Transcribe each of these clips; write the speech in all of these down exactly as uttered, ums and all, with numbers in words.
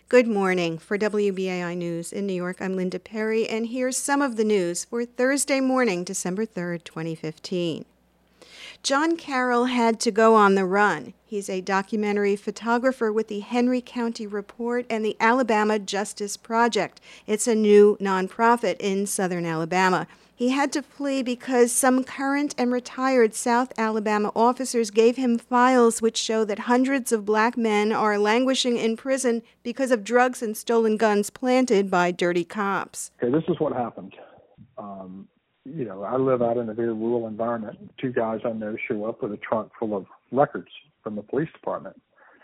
Good morning. For W B A I News in New York, I'm Linda Perry, and here's some of the news for Thursday morning, December third, twenty fifteen. John Carroll had to go on the run. He's a documentary photographer with the Henry County Report and the Alabama Justice Project. It's a new nonprofit in southern Alabama. He had to flee because some current and retired South Alabama officers gave him files which show that hundreds of black men are languishing in prison because of drugs and stolen guns planted by dirty cops. Okay, this is what happened. Um, you know, I live out in a very rural environment. Two guys I know show up with a trunk full of records from the police department.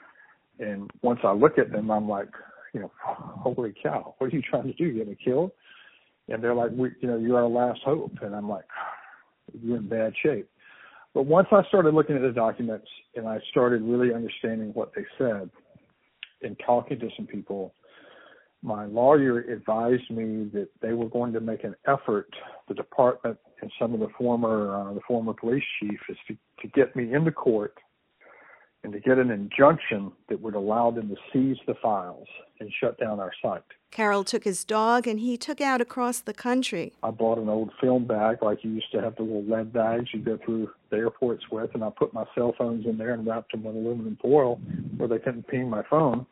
And once I look at them, I'm like, you know, holy cow, what are you trying to do, get me killed? And they're like, we, you know, you're our last hope. And I'm like, you're in bad shape. But once I started looking at the documents and I started really understanding what they said and talking to some people, my lawyer advised me that they were going to make an effort, the department and some of the former uh, the former police chief, is to, to get me into court and to get an injunction that would allow them to seize the files and shut down our site. Carroll took his dog and he took out across the country. I bought an old film bag like you used to have the little lead bags you go through the airports with, and I put my cell phones in there and wrapped them with aluminum foil where they couldn't ping my phone.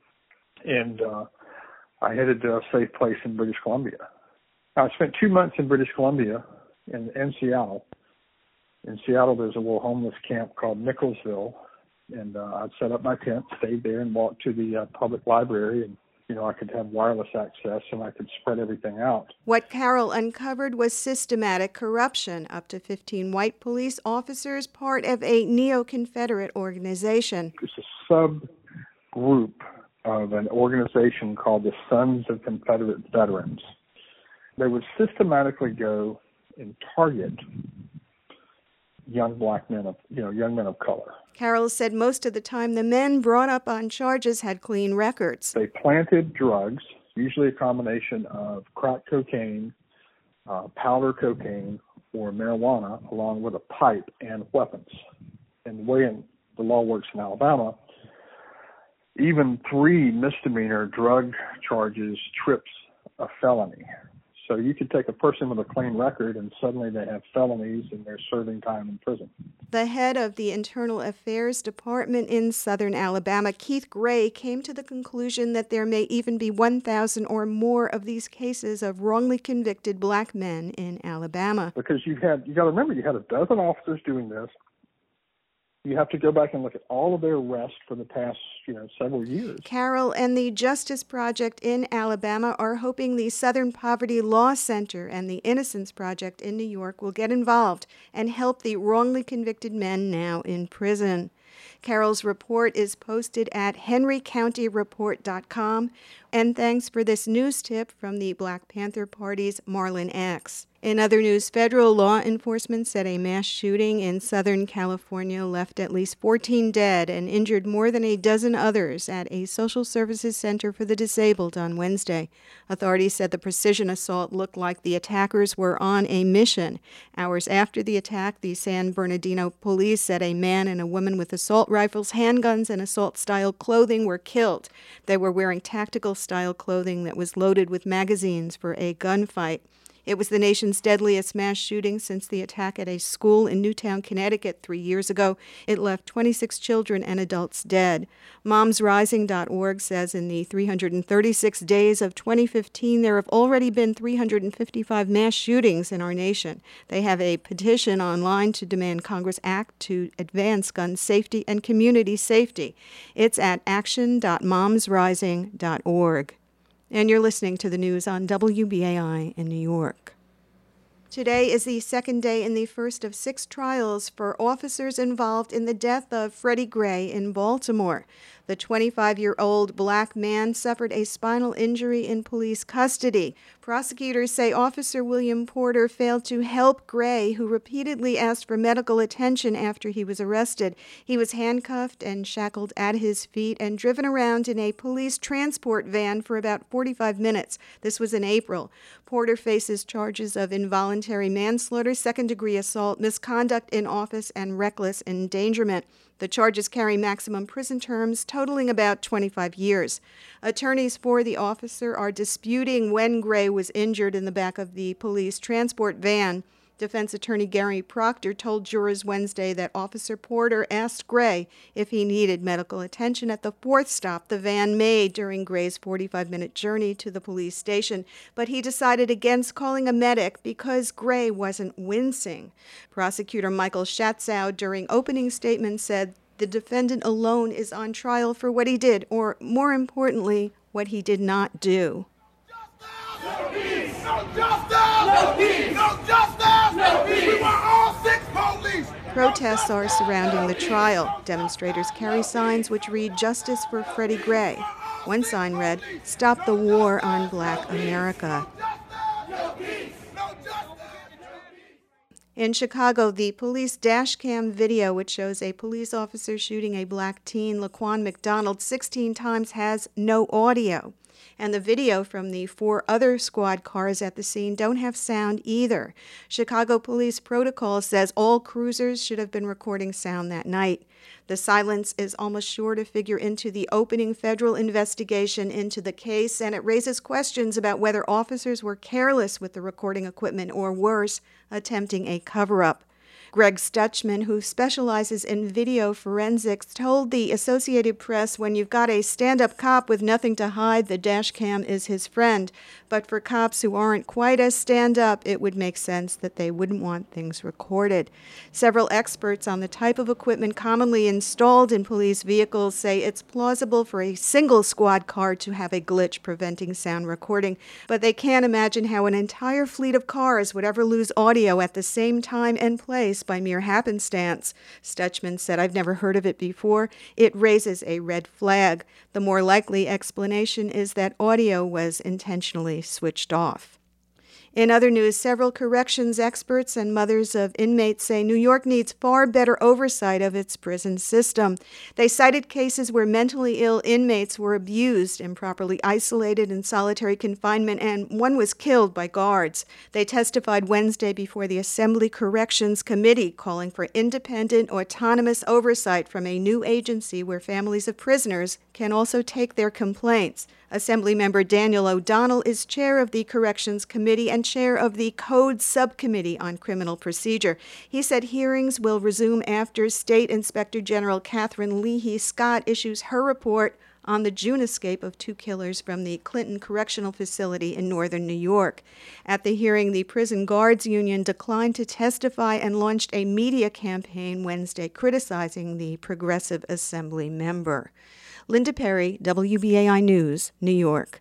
And uh, I headed to a safe place in British Columbia. I spent two months in British Columbia and in, in Seattle. In Seattle, there's a little homeless camp called Nicholsville. And uh, I'd set up my tent, stayed there, and walked to the uh, public library. And, you know, I could have wireless access and I could spread everything out. What Carroll uncovered was systematic corruption. Up to fifteen white police officers, part of a neo-Confederate organization. It's a subgroup of an organization called the Sons of Confederate Veterans. They would systematically go and target young black men of, you know, young men of color. Carroll said most of the time the men brought up on charges had clean records. They planted drugs, usually a combination of crack cocaine, uh, powder cocaine, or marijuana, along with a pipe and weapons. And the way in, the law works in Alabama, even three misdemeanor drug charges trips a felony. So you could take a person with a clean record and suddenly they have felonies and they're serving time in prison. The head of the Internal Affairs Department in southern Alabama, Keith Gray, came to the conclusion that there may even be one thousand or more of these cases of wrongly convicted black men in Alabama. Because you had, you got to remember, you had a dozen officers doing this. You have to go back and look at all of their arrests for the past, you know, several years. Carroll and the Justice Project in Alabama are hoping the Southern Poverty Law Center and the Innocence Project in New York will get involved and help the wrongly convicted men now in prison. Carroll's report is posted at henry county report dot com. And thanks for this news tip from the Black Panther Party's Marlon X. In other news, federal law enforcement said a mass shooting in Southern California left at least fourteen dead and injured more than a dozen others at a social services center for the disabled on Wednesday. Authorities said the precision assault looked like the attackers were on a mission. Hours after the attack, the San Bernardino police said a man and a woman with assault rifles, handguns, and assault-style clothing were killed. They were wearing tactical-style clothing that was loaded with magazines for a gunfight. It was the nation's deadliest mass shooting since the attack at a school in Newtown, Connecticut three years ago. It left twenty-six children and adults dead. moms rising dot org says in the three hundred thirty-six days of twenty fifteen, there have already been three hundred fifty-five mass shootings in our nation. They have a petition online to demand Congress act to advance gun safety and community safety. It's at action dot moms rising dot org. And you're listening to the news on W B A I in New York. Today is the second day in the first of six trials for officers involved in the death of Freddie Gray in Baltimore. The twenty-five-year-old black man suffered a spinal injury in police custody. Prosecutors say Officer William Porter failed to help Gray, who repeatedly asked for medical attention after he was arrested. He was handcuffed and shackled at his feet and driven around in a police transport van for about forty-five minutes. This was in April. Porter faces charges of involuntary manslaughter, second-degree assault, misconduct in office, and reckless endangerment. The charges carry maximum prison terms totaling about twenty-five years. Attorneys for the officer are disputing when Gray was injured in the back of the police transport van. Defense attorney Gary Proctor told jurors Wednesday that Officer Porter asked Gray if he needed medical attention at the fourth stop the van made during Gray's forty-five minute journey to the police station, but he decided against calling a medic because Gray wasn't wincing. Prosecutor Michael Schatzow, during opening statement, said the defendant alone is on trial for what he did, or more importantly, what he did not do. No peace! No justice! No peace! No justice! No peace! We want all six police! Protests are surrounding the trial. Demonstrators carry signs which read "Justice for Freddie Gray." One sign read, "Stop the war on Black America." No peace! No justice! In Chicago, the police dash cam video, which shows a police officer shooting a black teen, Laquan McDonald, sixteen times, has no audio. And the video from the four other squad cars at the scene don't have sound either. Chicago Police Protocol says all cruisers should have been recording sound that night. The silence is almost sure to figure into the opening federal investigation into the case, and it raises questions about whether officers were careless with the recording equipment or, worse, attempting a cover-up. Greg Stutchman, who specializes in video forensics, told the Associated Press, when you've got a stand-up cop with nothing to hide, the dash cam is his friend. But for cops who aren't quite as stand-up, it would make sense that they wouldn't want things recorded. Several experts on the type of equipment commonly installed in police vehicles say it's plausible for a single squad car to have a glitch preventing sound recording, but they can't imagine how an entire fleet of cars would ever lose audio at the same time and place by mere happenstance. Stutchman said, "I've never heard of it before. It raises a red flag. The more likely explanation is that audio was intentionally switched off." In other news, several corrections experts and mothers of inmates say New York needs far better oversight of its prison system. They cited cases where mentally ill inmates were abused, improperly isolated in solitary confinement, and one was killed by guards. They testified Wednesday before the Assembly Corrections Committee, calling for independent, autonomous oversight from a new agency where families of prisoners can also take their complaints. Assemblymember Daniel O'Donnell is chair of the Corrections Committee and chair of the Code Subcommittee on Criminal Procedure. He said hearings will resume after State Inspector General Catherine Leahy Scott issues her report on the June escape of two killers from the Clinton Correctional Facility in northern New York. At the hearing, the Prison Guards Union declined to testify and launched a media campaign Wednesday criticizing the progressive Assembly member. Linda Perry, W B A I News, New York.